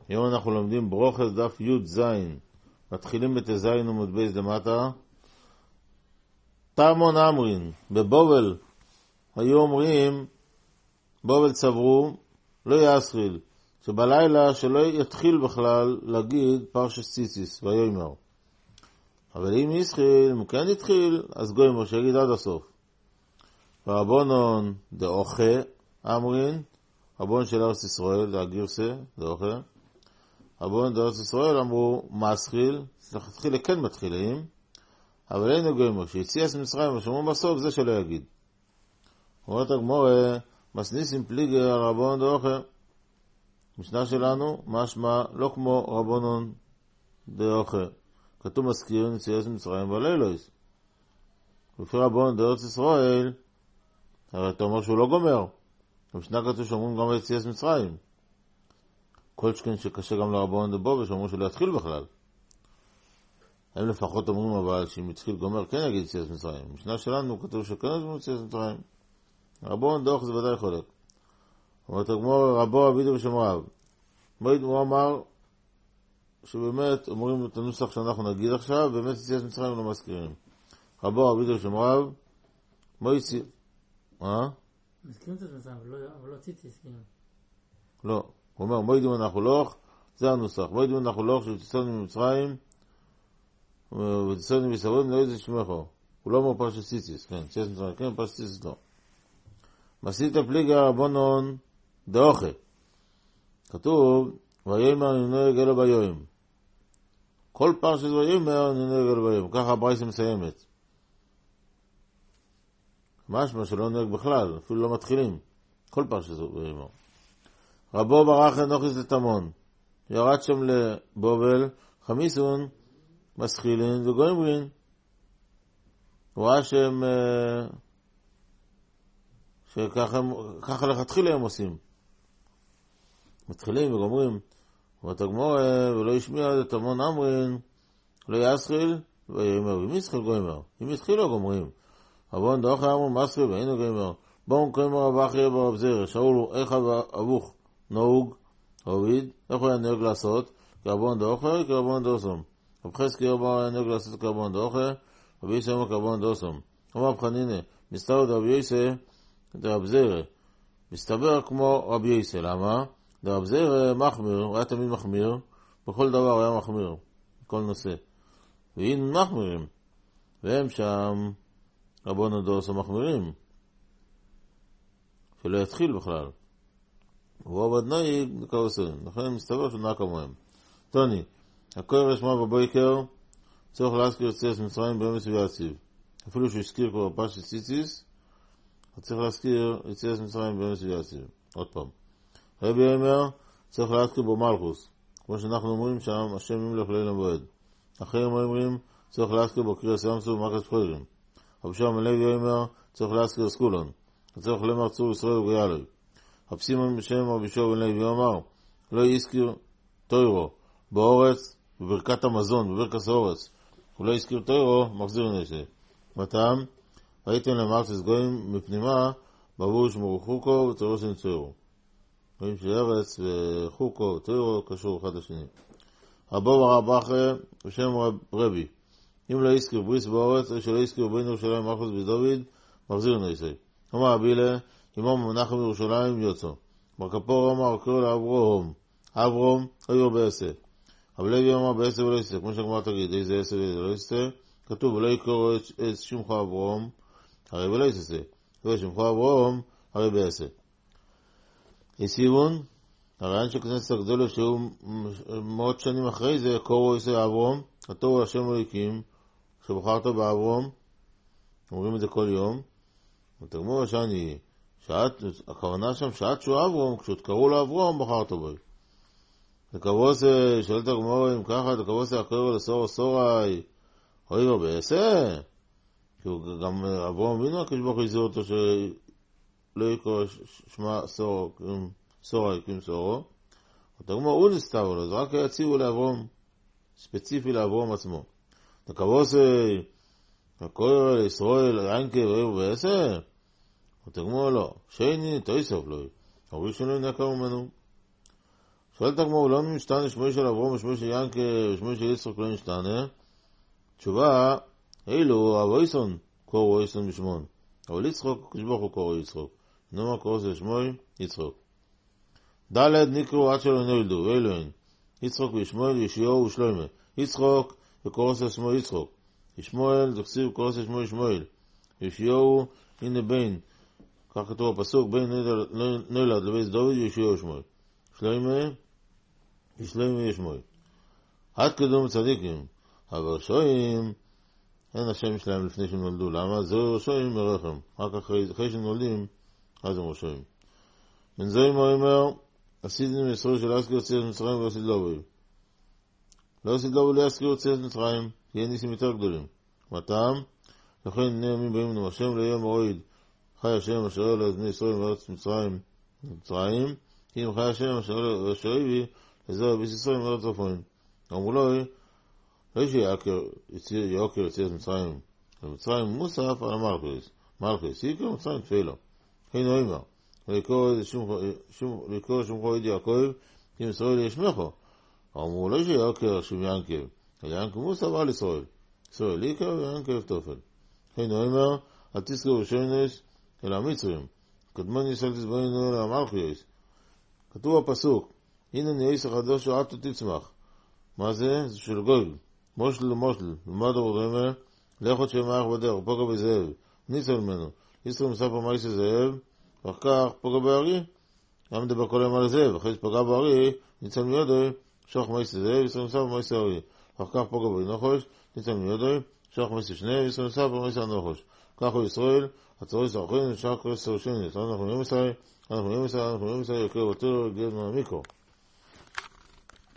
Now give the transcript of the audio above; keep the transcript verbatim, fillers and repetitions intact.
היום אנחנו לומדים ברוכס דף י' זין. מתחילים בתזין ומודבייז למטה. תמון אמרין, בבובל היו אומרים, בובל צברו, לא יסחיל, שבלילה שלא יתחיל בכלל להגיד פרשס ציציס ויאמר. אבל אם יסחיל, אם כן יתחיל, אז גוימר שיגיד עד הסוף. ורבונון דאוכה אמרין, רבון של ארץ ישראל, זה הגירסה, דאוכה. רבון דארץ ישראל אמרו, מסחיל, לכתחילה כן מתחילים, אבל אין גוימר, שיציאס מצרים ושמרו בסוף, זה שלא יגיד. אומרת הגמורה, מסניסים פליגר על רבון דאוכה. משנה שלנו, משמע לא כמו רבונון דאוכה. כתוב מזכיר נציאס מצרים ולילויס. לפי רבון דארץ ישראל, הרי אתה אומר שהוא לא גומר. במשנה כתוב שאומרים גם ליציאס מצרים. כל שכן שקשה גם לרבון דבו ושאומרים שלא יתחיל בכלל. הם לפחות אומרים אבל שאם יתחיל גומר כן יגיד יציאס מצרים. במשנה שלנו כתוב שכן יגיד יציאס מצרים. רבון דאוכה זה ודאי חולק. אומרת הגמור רבו אבידו ושמריו. הוא אמר שבאמת אומרים את הנוסח שאנחנו נגיד עכשיו, באמת יציאס מצרים לא מזכירים. רבו אבידו ושמריו. מה יציאס? אה? מזכירים את מצרים, אבל לא ציציס. לא. הוא אומר, מוידים אנחנו לוח, זה הנוסח. מוידים אנחנו לוח של תיסוני ממצרים, ותיסוני מסעורים, לא איזה שמחו. הוא לא אומר פרשת ציציס, כן, ציציס מצרים, כן, פרשת ציציס לא. מסית הפליגה רבונון דאוכה. כתוב, ויאמר ננויג אלו ביום. כל פרשת ויאמר ננויג אלו ביום. ככה הברייסה מסיימת. משמע שלא נוהג בכלל, אפילו לא מתחילים. כל פרשת ויאמר. רבו ברח נוכס לתמון. ירד שם לבובל, חמיסון, מסחילין וגוימרין. הוא ראה שהם, שככה לכתחילה הם עושים. מתחילים וגומרים. ותגמור ולא ישמיע לתמון אמרין, לא יסחיל ויאמר. אם יסחיל גוימר. אם יתחילו גומרים. רבון דאוכה אמרו מסחיל ואינו גוימר. בואו קוימר רב אחי ברב זרע. שאולו איך אבוך נהוג, הוריד, איך הוא היה נהוג לעשות? קרבון דאוכה, קרבון דאוסום. רב חזקי רבו היה נהוג לעשות קרבון דאוכה, רבי יוסי אומר קרבון דאוסום. אומר רב חנינא, מסתבר דרב יוסי דרב זרע. מסתבר כמו רבי יוסי, למה? דרב זרע מחמיר, הוא היה תמיד מחמיר, בכל דבר הוא היה מחמיר, בכל נושא. והנה מחמירים, והם שם רבון דאוסום מחמירים, שלא יתחיל בכלל. הוא עבד נהיג כעוסן, לכן מסתבר שנעה כמוהם. טוני, הכל רשמה בבויקר, צריך להזכיר יציאס מצרים באמס ויציב. אפילו שהוא הזכיר כבר פרשת ציציס, צריך להזכיר יציאס מצרים באמס ויציב. עוד פעם. רבי אומר, צריך להזכיר בו מלכוס. כמו שאנחנו אומרים שם, השם ימלך ליל המועד. אחרים אומרים, צריך להזכיר בו קריאס ימסו ומקס פחוירים. רבי שם הלוי אומר, צריך להזכיר סקולון. צריך למר צור ישראל וגיאלוי. הפסימון בשם רבי שור בן לוי אמר, לא יזכיר תוירו באורץ, בברכת המזון, בברכת האורץ. הוא לא יזכיר תוירו, מחזיר נשא. מתם, ראיתם למרצס גויים מפנימה, בעבור שמרו חוקו ותוירו שנצוירו. רואים שארץ וחוקו ותוירו קשור אחד לשני. רבו ורב אחרי בשם רבי. אם לא יזכיר בריס באורץ, או שלא יזכיר בין ירושלים מלכוס ודוד, מחזיר נשא. אמר אבילה, אמר מנחם ירושלים יוצא. ברקפור אמר קראו לאברום. אברום היו בעשה. אבל לוי אמר בעשה ולא יסה. כמו שהגמרא תגיד, איזה עשה ולא יסה? כתוב, ולא יקראו את שמך אברום, הרי ולא יסה. ולא שמך אברום, הרי בעשה. יסיבון, הרי אנשי כנסת הגדולה שהוא מאות שנים אחרי זה, קוראו יסה אברום, כתוב השם לא הקים, שבחרת באברום, אומרים את זה כל יום, ותגמור שאני, שעת, הכוונה שם שעת שהוא אברום, כשאת קראו לו אברום, בחרת בוי. לקבוסה, שואלת הגמור אם ככה, לקבוסה הקראו לסורו סורי, אוי לו בעשה, כי גם אברום בינו, כשבוך יזור אותו שלא יקרא שמה סורו, סורי, קים סורו, ותגמור הוא נסתר לו, זה רק יציבו לאברום, ספציפי לאברום עצמו. לקבוסה, הקראו לישראל, ינקה, אוי לו בעשה, ותגמור לו, שייני, תויסוף לו, הראשון לא נקר ממנו. שואלת הגמרא, לא משתנה שמו של אברהם ושמו של ינקה ושמו של יצחק לא משתנה? תשובה, אילו אבויסון קורו אבויסון בשמון, אבל יצחק כשבוך הוא קורו יצחק, נאמר קורו זה שמוי יצחק. ד' נקראו עד שלא נולדו, ואילו הן יצחק וישמואל וישיהו ושלוימה. יצחק וקורו זה שמו יצחק, ישמואל זה כסיב קורו זה שמו ישמואל, וישיהו הנה בין, כך כתוב הפסוק, בין נולד לבית דוד וישיהו שמואל. שלוימה ישלוימה ישמואל. עד קדום צדיקים, אבל שויים אין השם שלהם לפני שהם נולדו. למה? זהו שויים מרחם, רק אחרי, אחרי שנולדים אז הם שויים. בן זויים אומר, עשיתם ישראל של להזכיר יציאת מצרים ולא עשית לא בו. לא עשית לא בו להזכיר יציאת מצרים, יהיה ניסים יותר גדולים. מתם? לכן הנה ימים באים לנו השם ליום מועד, חי השם אשר אלה את בני ישראל מארץ מצרים מצרים, כי אם חי השם אשר הביא לזרע ביס ישראל מארץ צפון. אמרו לו, לא שיעקר יציאת מצרים, ומצרים מוסף על המלכוס, מלכוס, יקר מצרים תפילו. כן נאמר, לקרוא שום חויד יעקב, כי ישראל ישמחו. אמרו לא שיעקר שום ינקב, אלא ינקב מוסף על ישראל, ישראל יקר וינקב תופל. כן נאמר, אל תזכרו בשונס אלא המצרים, קדמון ישראל תזבונו אלא המלכוס. כתוב הפסוק, הנה נעיס החדש עד תצמח. מה זה? זה של גוי. מושל למושל, למד אורדמה, לכות שמח בדרך, פוגע בזאב, ניסה ממנו, ישראל מספר מייס זאב, ואחר כך פוגע בארי, גם מדבר כל היום על זאב, אחרי שפגע בארי, ניצל מיודוי, שוח מייס זאב, ישראל מספר מייס ארי, אחר כך פוגע בארי נחוש, ניצל מיודוי, שוח מייס שני, ישראל מספר מייס הנחוש. כך הוא ישראל, הצורי סרחים, שח כל סרשין, אנחנו יום ישראל, אנחנו יום ישראל, אנחנו יום ישראל, יקר יותר גז מהמיקרו.